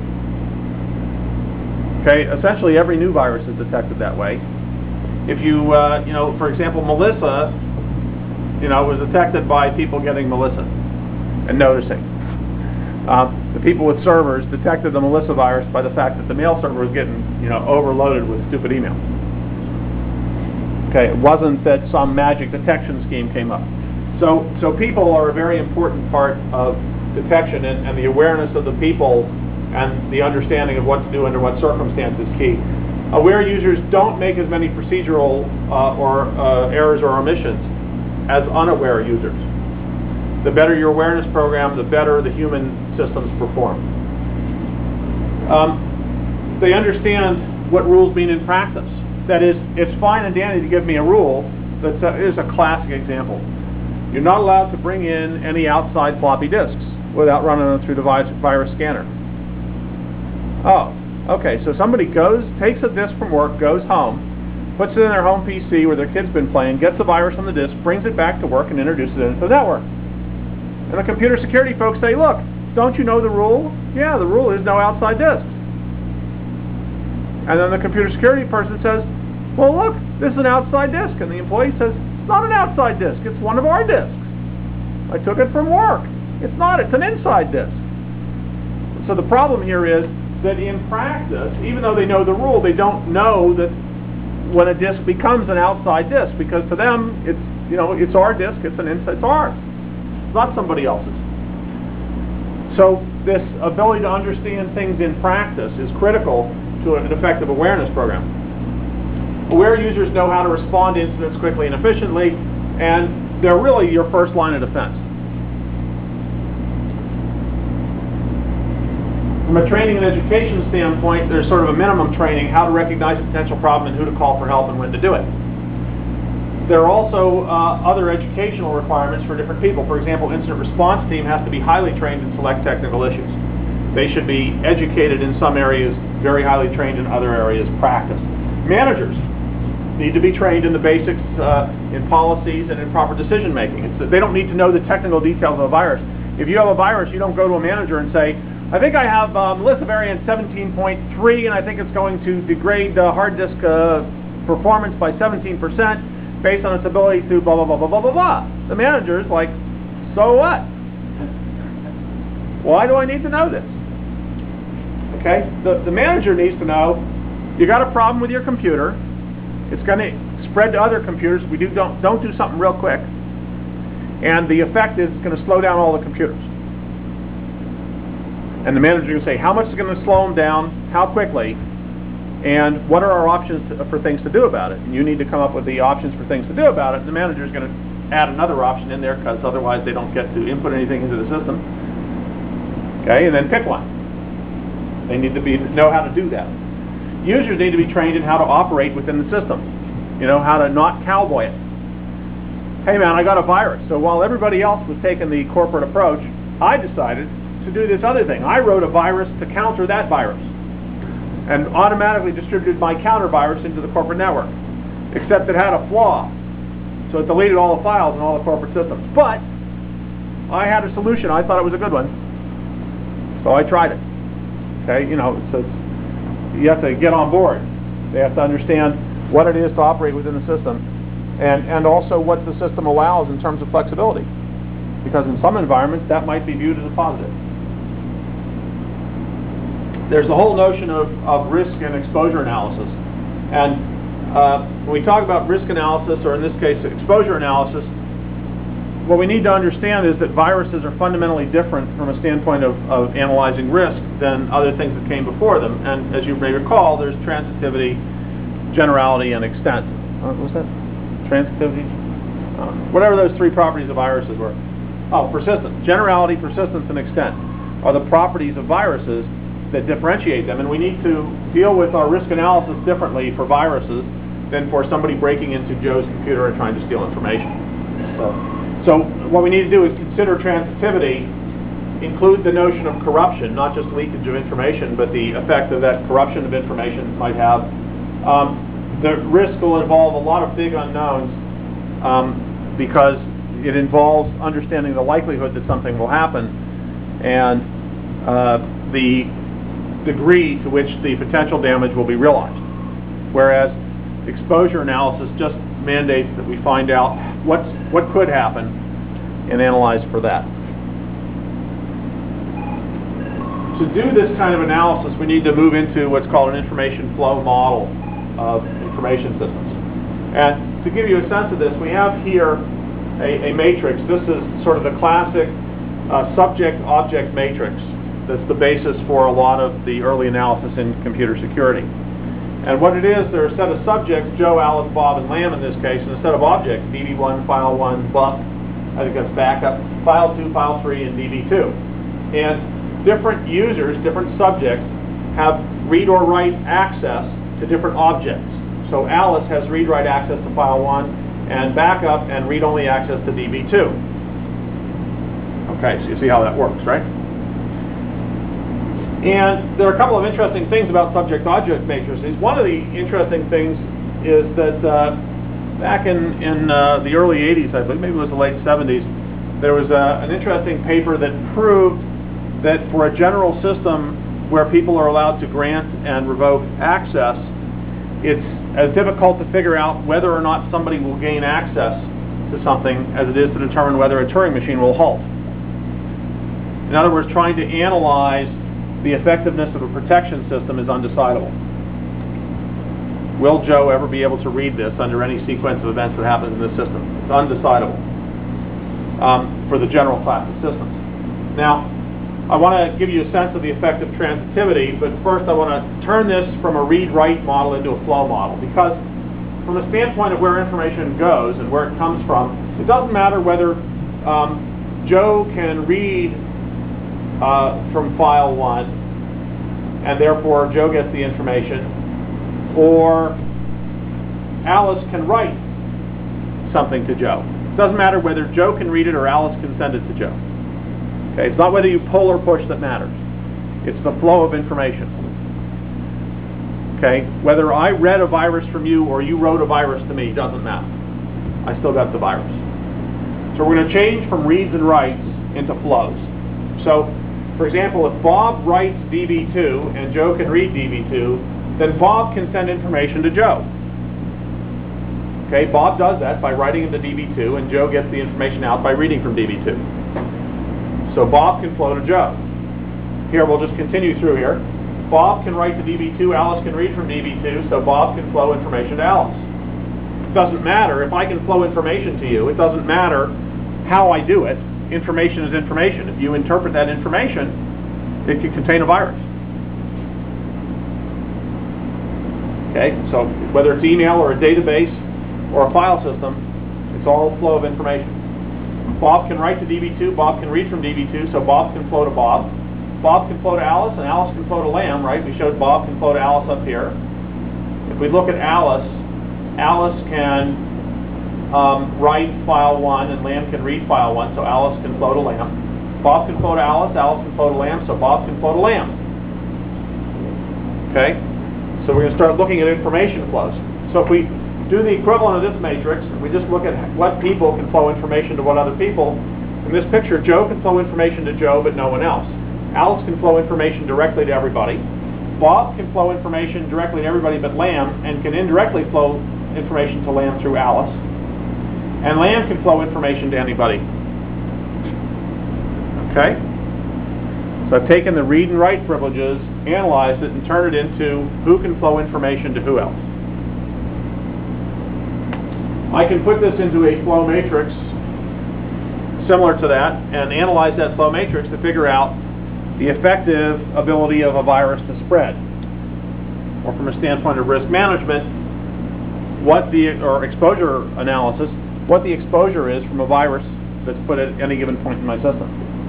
Okay, essentially every new virus is detected that way. If you, for example, Melissa, was detected by people getting Melissa and noticing. The people with servers detected the Melissa virus by the fact that the mail server was getting, overloaded with stupid email. Okay, it wasn't that some magic detection scheme came up. So people are a very important part of detection, and the awareness of the people and the understanding of what to do under what circumstances is key. Aware users don't make as many procedural errors or omissions as unaware users. The better your awareness program, the better the human systems perform. They understand what rules mean in practice. That is, it's fine and dandy to give me a rule. Here's a classic example. You're not allowed to bring in any outside floppy disks without running them through the virus scanner. Oh, okay, so somebody takes a disk from work, goes home, puts it in their home PC where their kid's been playing, gets the virus on the disk, brings it back to work, and introduces it into the network. And the computer security folks say, look, don't you know the rule? Yeah, the rule is no outside disks. And then the computer security person says, well, look, this is an outside disk. And the employee says, it's not an outside disk, it's one of our disks. I took it from work. It's not, it's an inside disk. So the problem here is that in practice, even though they know the rule, they don't know that when a disk becomes an outside disk, because to them, it's our disk, it's ours. It's not somebody else's. So this ability to understand things in practice is critical to an effective awareness program. Aware users know how to respond to incidents quickly and efficiently, and they're really your first line of defense. From a training and education standpoint, there's sort of a minimum training, how to recognize a potential problem and who to call for help and when to do it. There are also other educational requirements for different people. For example, incident response team has to be highly trained in select technical issues. They should be educated in some areas, very highly trained in other areas, practiced. Managers need to be trained in the basics, in policies and in proper decision making. They don't need to know the technical details of a virus. If you have a virus, you don't go to a manager and say, I think I have Melissa variant 17.3 and I think it's going to degrade the hard disk performance by 17% based on its ability to blah, blah, blah, blah, blah, blah, blah. The manager's like, so what? Why do I need to know this? Okay, the manager needs to know, you got a problem with your computer, it's going to spread to other computers, don't do something real quick, and the effect is it's going to slow down all the computers. And the manager can say, how much is going to slow them down, how quickly, and what are our options for things to do about it? And you need to come up with the options for things to do about it, and the manager is going to add another option in there because otherwise they don't get to input anything into the system. Okay, and then pick one. They need to know how to do that. Users need to be trained in how to operate within the system. You know, how to not cowboy it. Hey man, I got a virus. So while everybody else was taking the corporate approach, I decided to do this other thing. I wrote a virus to counter that virus and automatically distributed my counter virus into the corporate network. Except it had a flaw. So it deleted all the files in all the corporate systems. But I had a solution. I thought it was a good one. So I tried it. Okay, you know, you have to get on board. They have to understand what it is to operate within the system, and also what the system allows in terms of flexibility. Because in some environments, that might be viewed as a positive. There's the whole notion of risk and exposure analysis. And when we talk about risk analysis, or in this case, exposure analysis, what we need to understand is that viruses are fundamentally different from a standpoint of analyzing risk than other things that came before them. And as you may recall, there's transitivity, generality, and extent. What was that? Transitivity? Whatever those three properties of viruses were. Oh, persistence. Generality, persistence, and extent are the properties of viruses that differentiate them. And we need to deal with our risk analysis differently for viruses than for somebody breaking into Joe's computer and trying to steal information. So what we need to do is consider transitivity, include the notion of corruption, not just leakage of information, but the effect of that corruption of information might have. The risk will involve a lot of big unknowns because it involves understanding the likelihood that something will happen and the degree to which the potential damage will be realized. Whereas exposure analysis just mandates that we find out what could happen and analyze for that. To do this kind of analysis, we need to move into what's called an information flow model of information systems. And to give you a sense of this, we have here a matrix. This is sort of the classic subject-object matrix that's the basis for a lot of the early analysis in computer security. And what it is, there are a set of subjects, Joe, Alice, Bob, and Lamb in this case, and a set of objects, DB1, File 1, Buck, I think that's backup, File 2, File 3, and DB2. And different users, different subjects, have read or write access to different objects. So Alice has read-write access to File 1, and backup and read-only access to DB2. Okay, so you see how that works, right? And there are a couple of interesting things about subject-object matrices. One of the interesting things is that back in the early 80s, I believe, maybe it was the late 70s, there was an interesting paper that proved that for a general system where people are allowed to grant and revoke access, it's as difficult to figure out whether or not somebody will gain access to something as it is to determine whether a Turing machine will halt. In other words, trying to analyze the effectiveness of a protection system is undecidable. Will Joe ever be able to read this under any sequence of events that happens in this system? It's undecidable for the general class of systems. Now, I want to give you a sense of the effect of transitivity, but first I want to turn this from a read-write model into a flow model, because from the standpoint of where information goes and where it comes from, it doesn't matter whether Joe can read from File 1, and therefore Joe gets the information, or Alice can write something to Joe. It doesn't matter whether Joe can read it or Alice can send it to Joe. Okay, it's not whether you pull or push that matters. It's the flow of information. Okay, whether I read a virus from you or you wrote a virus to me doesn't matter. I still got the virus. So we're going to change from reads and writes into flows. So, for example, if Bob writes DB2 and Joe can read DB2, then Bob can send information to Joe. Okay, Bob does that by writing into DB2, and Joe gets the information out by reading from DB2. So Bob can flow to Joe. Here, we'll just continue through here. Bob can write to DB2, Alice can read from DB2, so Bob can flow information to Alice. It doesn't matter if I can flow information to you. It doesn't matter how I do it. Information is information. If you interpret that information, it could contain a virus. Okay, so whether it's email or a database or a file system, it's all flow of information. Bob can write to DB2, Bob can read from DB2, so Bob can flow to Bob. Bob can flow to Alice, and Alice can flow to Lamb, right? We showed Bob can flow to Alice up here. If we look at Alice, Alice can write file 1, and Lamb can read file 1, so Alice can flow to Lamb. Bob can flow to Alice, Alice can flow to Lamb, so Bob can flow to Lamb. Okay? So we're going to start looking at information flows. So if we do the equivalent of this matrix, and we just look at what people can flow information to what other people, in this picture, Joe can flow information to Joe, but no one else. Alice can flow information directly to everybody. Bob can flow information directly to everybody but Lamb, and can indirectly flow information to Lamb through Alice. And Lamb can flow information to anybody. Okay? So I've taken the read and write privileges, analyzed it, and turned it into who can flow information to who else. I can put this into a flow matrix similar to that and analyze that flow matrix to figure out the effective ability of a virus to spread. Or from a standpoint of risk management, or exposure analysis, what the exposure is from a virus that's put at any given point in my system.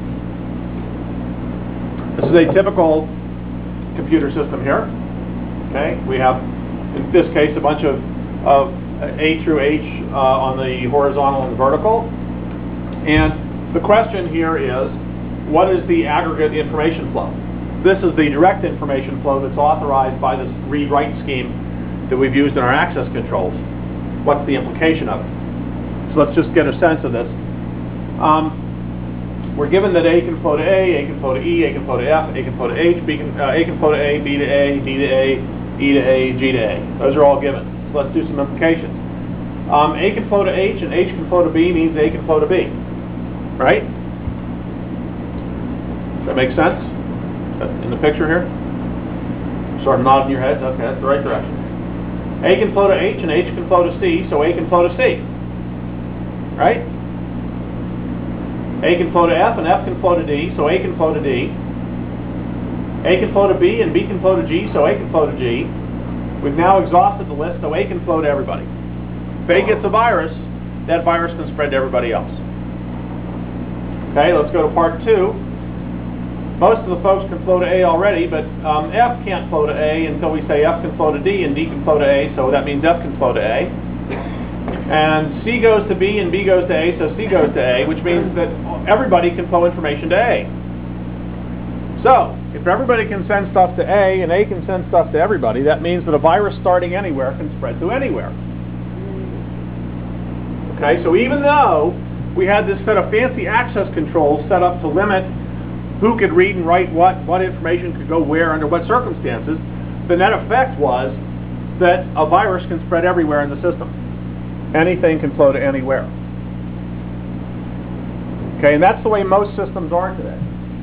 This is a typical computer system here. Okay, we have, in this case, a bunch of A through H on the horizontal and vertical. And the question here is, what is the aggregate information flow? This is the direct information flow that's authorized by this read-write scheme that we've used in our access controls. What's the implication of it? So let's just get a sense of this. We're given that A can flow to A can flow to E, A can flow to F, A can flow to H, A can flow to A, B to A, D to A, E to A, G to A. Those are all given. So let's do some implications. A can flow to H and H can flow to B means A can flow to B. Right? Does that make sense? In the picture here? Sort of nodding your heads. Okay, that's the right direction. A can flow to H and H can flow to C, so A can flow to C. Right? A can flow to F and F can flow to D, so A can flow to D. A can flow to B and B can flow to G, so A can flow to G. We've now exhausted the list, so A can flow to everybody. If A gets a virus, that virus can spread to everybody else. Okay, let's go to part 2. Most of the folks can flow to A already, but F can't flow to A until we say F can flow to D and D can flow to A, so that means F can flow to A. And C goes to B and B goes to A, so C goes to A, which means that everybody can flow information to A. So, if everybody can send stuff to A and A can send stuff to everybody, that means that a virus starting anywhere can spread to anywhere. Okay, so even though we had this set of fancy access controls set up to limit who could read and write what information could go where under what circumstances, the net effect was that a virus can spread everywhere in the system. Anything can flow to anywhere. Okay, and that's the way most systems are today.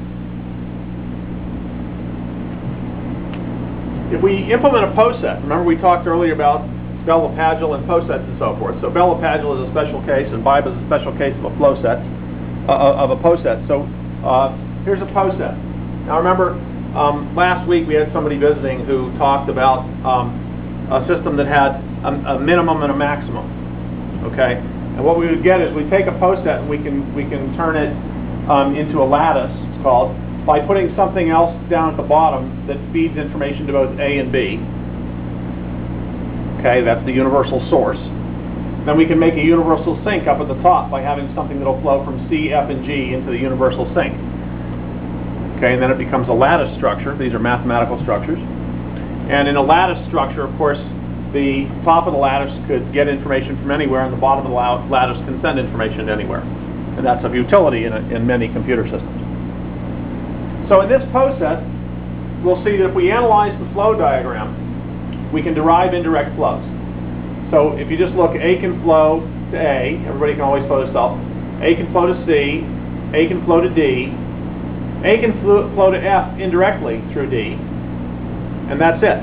If we implement a POSET, remember we talked earlier about Bell LaPagel and POSETs and so forth. So Bell LaPagel is a special case, and BIBA is a special case of a flow set, of a POSET. So here's a POSET. Now remember, last week we had somebody visiting who talked about a system that had a minimum and a maximum. Okay, and what we would get is we take a POSET and we can turn it into a lattice, it's called, by putting something else down at the bottom that feeds information to both A and B. Okay, that's the universal source. Then we can make a universal sink up at the top by having something that will flow from C, F, and G into the universal sink. Okay, and then it becomes a lattice structure. These are mathematical structures. And in a lattice structure, of course, the top of the lattice could get information from anywhere, and the bottom of the lattice can send information to anywhere. And that's of utility in many computer systems. So in this POSET, we'll see that if we analyze the flow diagram, we can derive indirect flows. So if you just look, A can flow to A, everybody can always flow to self. A can flow to C, A can flow to D, A can flow to F indirectly through D, and that's it.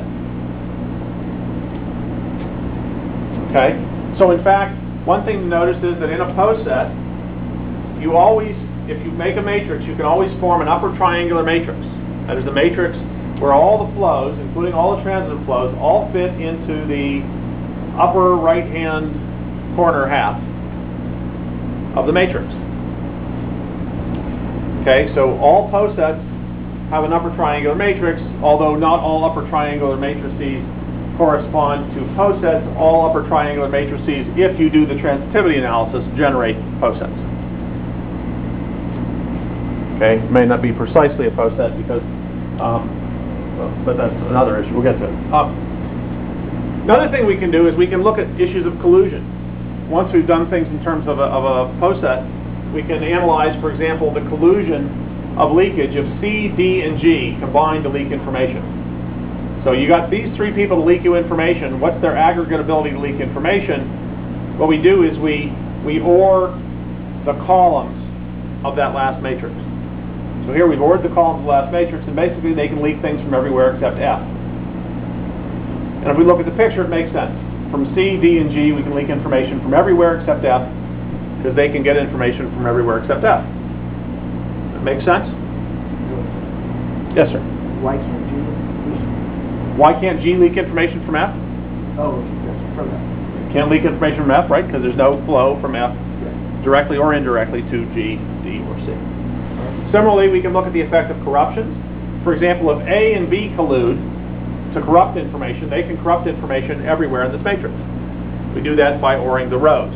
Okay? So in fact, one thing to notice is that in a POSET, you always, if you make a matrix, you can always form an upper triangular matrix. That is a matrix where all the flows, including all the transitive flows, all fit into the upper right-hand corner half of the matrix. Okay, so all POSETs have an upper triangular matrix, although not all upper triangular matrices correspond to posets. All upper triangular matrices, if you do the transitivity analysis, generate posets. Okay, it may not be precisely a poset because, but that's another issue. We'll get to it. Another thing we can do is we can look at issues of collusion. Once we've done things in terms of a poset, we can analyze, for example, the collusion of leakage if C, D, and G combine to leak information. So you got these three people to leak you information. What's their aggregate ability to leak information? What we do is we OR the columns of that last matrix. So here we've ORed the columns of the last matrix, and basically they can leak things from everywhere except F. And if we look at the picture, it makes sense. From C, D, and G, we can leak information from everywhere except F, because they can get information from everywhere except F. That makes sense? Yes, sir. Why can't G leak? Why can't G leak information from F? Oh, yes, from F. Can't leak information from F, right? Because there's no flow from F Yes. directly or indirectly to G, D, or C. Similarly, we can look at the effect of corruptions. For example, if A and B collude to corrupt information, they can corrupt information everywhere in this matrix. We do that by ORing the rows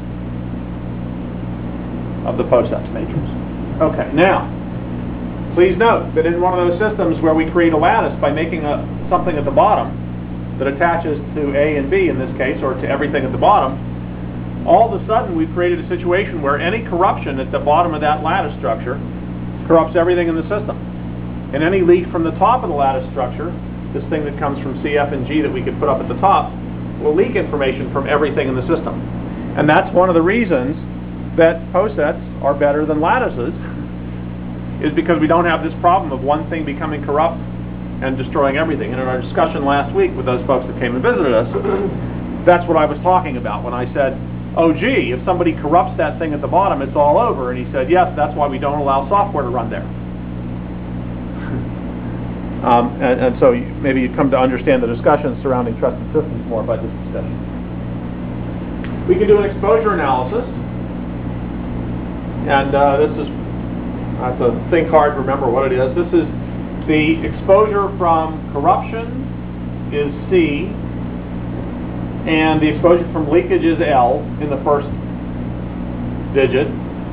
of the posets matrix. Okay, now, please note that in one of those systems where we create a lattice by making something at the bottom that attaches to A and B in this case, or to everything at the bottom, all of a sudden we've created a situation where any corruption at the bottom of that lattice structure corrupts everything in the system. And any leak from the top of the lattice structure, this thing that comes from C, F, and G that we could put up at the top, will leak information from everything in the system. And that's one of the reasons that posets are better than lattices, is because we don't have this problem of one thing becoming corrupt and destroying everything. And in our discussion last week with those folks that came and visited us, that's what I was talking about when I said, oh gee, if somebody corrupts that thing at the bottom, it's all over. And he said, yes, that's why we don't allow software to run there. And so maybe you come to understand the discussions surrounding trusted systems more by this discussion. We can do an exposure analysis. And this is, I have to think hard to remember what it is. This is the exposure from corruption is C, and the exposure from leakage is L in the first digit.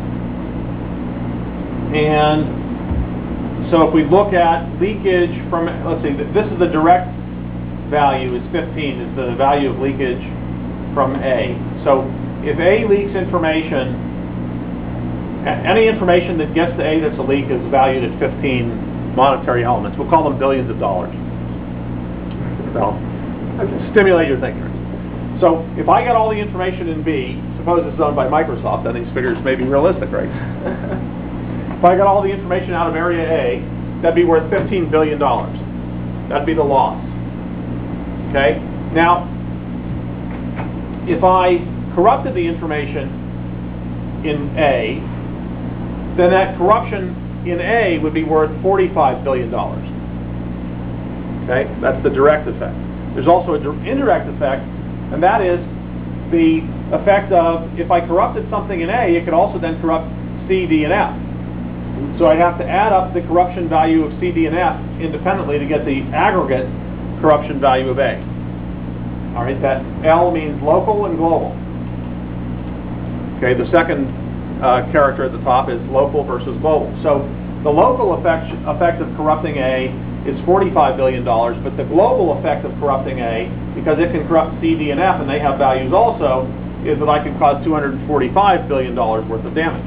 And so if we look at leakage from, let's see, this is the direct value is 15, is the value of leakage from A. So if A leaks information, any information that gets to A that's a leak is valued at 15 monetary elements. We'll call them billions of dollars. So, stimulate your thinking. So if I get all the information in B, suppose it's owned by Microsoft, then these figures may be realistic, right? If I got all the information out of area A, that'd be worth $15 billion. That'd be the loss. Okay? Now, if I corrupted the information in A, then that corruption in A would be worth $45 billion. Okay? That's the direct effect. There's also an indirect effect, and that is the effect of, if I corrupted something in A, it could also then corrupt C, D, and F. So I'd have to add up the corruption value of C, D, and F independently to get the aggregate corruption value of A. All right, that L means local and global. Okay, the second character at the top is local versus global. So the local effect of corrupting A is $45 billion, but the global effect of corrupting A, because it can corrupt C, D, and F, and they have values also, is that I can cause $245 billion worth of damage.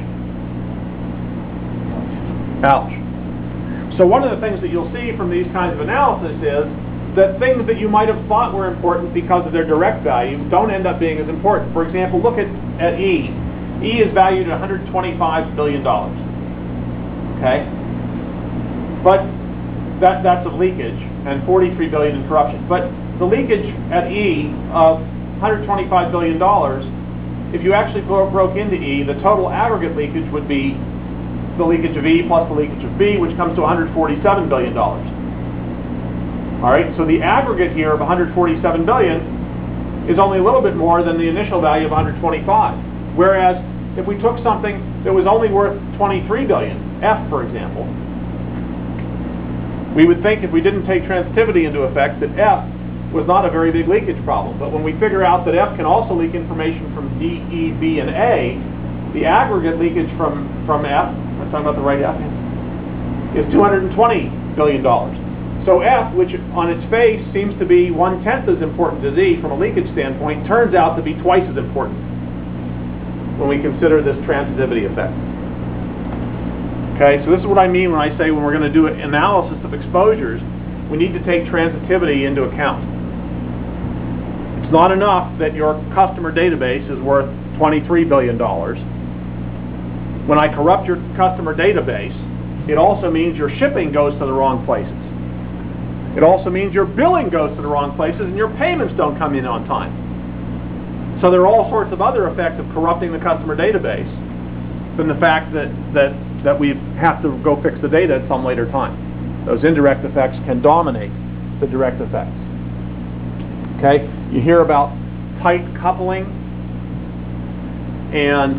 Ouch. So one of the things that you'll see from these kinds of analysis is that things that you might have thought were important because of their direct value don't end up being as important. For example, look at E. E is valued at $125 billion. Okay? But that's of leakage, and $43 billion in corruption. But the leakage at E of $125 billion, if you actually broke into E, the total aggregate leakage would be the leakage of E plus the leakage of B, which comes to $147 billion. All right, so the aggregate here of $147 billion is only a little bit more than the initial value of 125. Whereas if we took something that was only worth $23 billion, F for example, We would think if we didn't take transitivity into effect that F was not a very big leakage problem. But when we figure out that F can also leak information from D, E, B, and A, the aggregate leakage from F, am I talking about the right F, is $220 billion. So F, which on its face seems to be 1/10 as important as E from a leakage standpoint, turns out to be twice as important when we consider this transitivity effect. Okay, so this is what I mean when I say when we're going to do an analysis of exposures, we need to take transitivity into account. It's not enough that your customer database is worth $23 billion. When I corrupt your customer database, it also means your shipping goes to the wrong places. It also means your billing goes to the wrong places and your payments don't come in on time. So there are all sorts of other effects of corrupting the customer database than the fact that we have to go fix the data at some later time. Those indirect effects can dominate the direct effects. Okay, you hear about tight coupling, and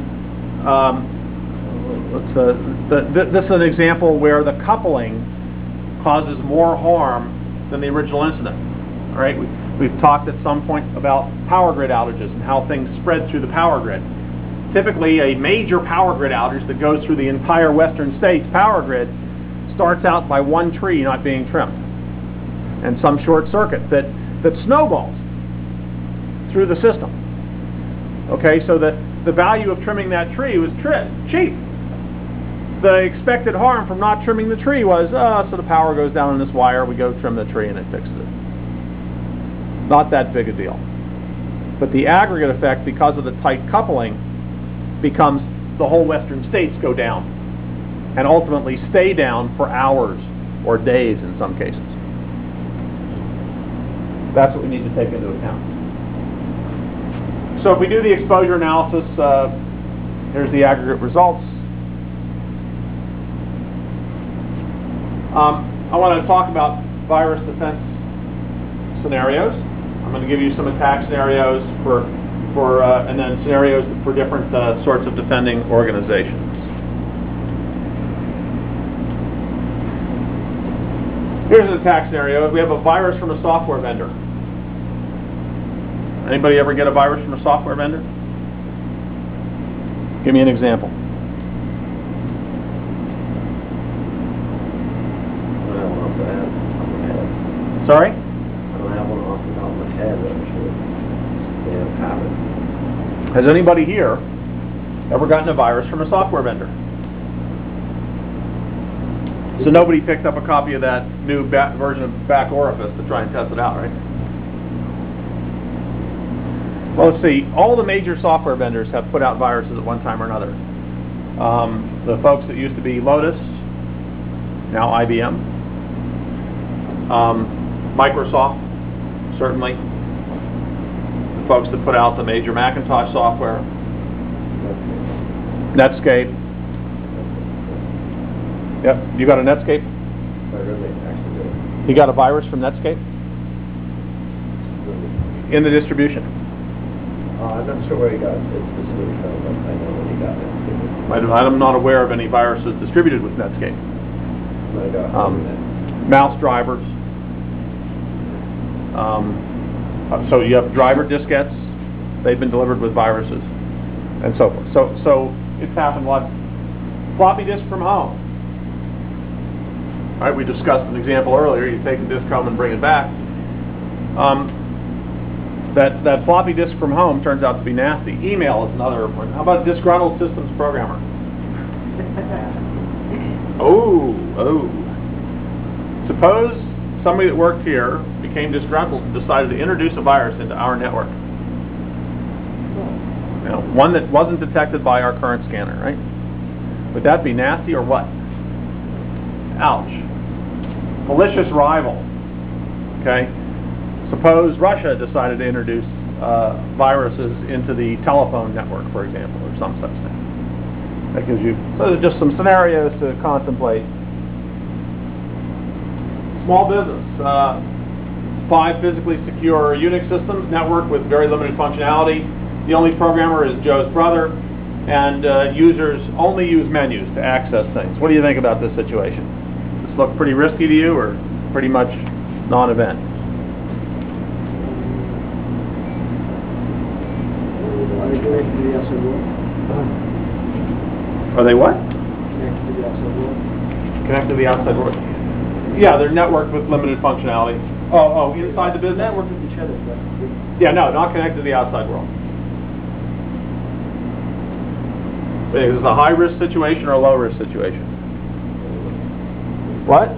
this is an example where the coupling causes more harm than the original incident. All right, we've talked at some point about power grid outages and how things spread through the power grid. Typically, a major power grid outage that goes through the entire western states power grid starts out by one tree not being trimmed and some short circuit that snowballs through the system. Okay, so the value of trimming that tree was cheap. The expected harm from not trimming the tree was, so the power goes down in this wire, we go trim the tree and it fixes it. Not that big a deal. But the aggregate effect, because of the tight coupling, becomes the whole western states go down and ultimately stay down for hours or days in some cases. That's what we need to take into account. So if we do the exposure analysis, here's the aggregate results. I want to talk about virus defense scenarios. I'm going to give you some attack scenarios and then scenarios for different sorts of defending organizations. Here's an attack scenario. We have a virus from a software vendor. Anybody ever get a virus from a software vendor? Give me an example. Sorry? I don't have one off the top of my head, but I'm sure they have it. Has anybody here ever gotten a virus from a software vendor? So nobody picked up a copy of that new version of Back Orifice to try and test it out, right? Well, let's see. All the major software vendors have put out viruses at one time or another. The folks that used to be Lotus, now IBM. Microsoft, certainly. The folks that put out the major Macintosh software. Netscape. Yep. You got a Netscape? I really actually do. You got a virus from Netscape? In the distribution? I'm not sure where he got it specifically from, but I know when he got it. I'm not aware of any viruses distributed with Netscape. I got Mouse drivers. So you have driver diskettes. They've been delivered with viruses, and so forth. So it's happened lots. Floppy disk from home. All right, we discussed an example earlier. You take the disk home and bring it back. That floppy disk from home turns out to be nasty. Email is another one. How about disgruntled systems programmer? Oh. Suppose somebody that worked here became disgruntled and decided to introduce a virus into our network. You know, one that wasn't detected by our current scanner, right? Would that be nasty or what? Ouch. Malicious rival. Okay. Suppose Russia decided to introduce viruses into the telephone network, for example, or some such thing. That gives you, so there's just some scenarios to contemplate. Small business. 5 physically secure Unix systems, network with very limited functionality. The only programmer is Joe's brother, and users only use menus to access things. What do you think about this situation? Does this look pretty risky to you, or? pretty much non-event. Are they connected to the outside world? Are they what? Connected to the outside world? Connect to the outside world. Yeah, they're networked with limited functionality. Oh, inside the business? Network with each other, but Yeah, no, not connected to the outside world. Is this a high-risk situation or a low-risk situation? What?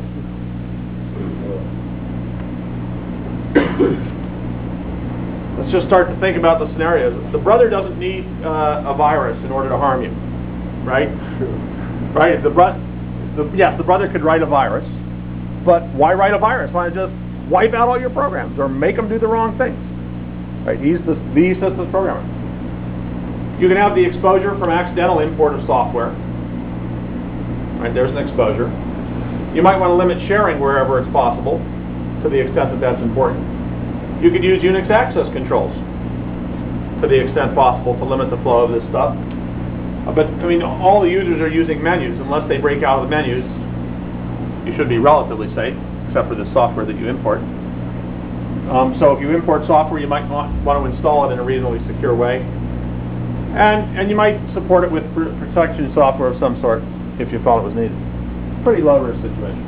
Let's just start to think about the scenarios. The brother doesn't need a virus in order to harm you, right? Right? If yes, the brother could write a virus, but why write a virus? Why not just wipe out all your programs or make them do the wrong things? Right? He's the systems programmer. You can have the exposure from accidental import of software. Right? There's an exposure. You might want to limit sharing wherever it's possible, to the extent that that's important. You could use Unix access controls to the extent possible to limit the flow of this stuff. But I mean, all the users are using menus. Unless they break out of the menus, you should be relatively safe, except for the software that you import. So if you import software, you might want to install it in a reasonably secure way. And you might support it with protection software of some sort if you felt it was needed. Pretty low risk situation.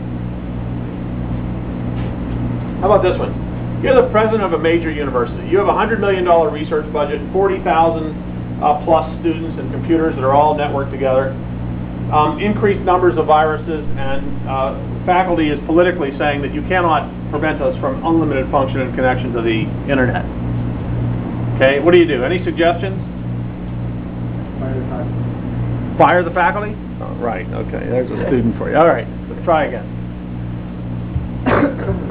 How about this one? You're the president of a major university. You have a $100 million research budget, 40,000 plus students and computers that are all networked together, increased numbers of viruses, and faculty is politically saying that you cannot prevent us from unlimited function and connection to the internet. Okay, what do you do? Any suggestions? fire the faculty. Fire the faculty? Oh, right, okay, there's a student for you. All right, let's try again.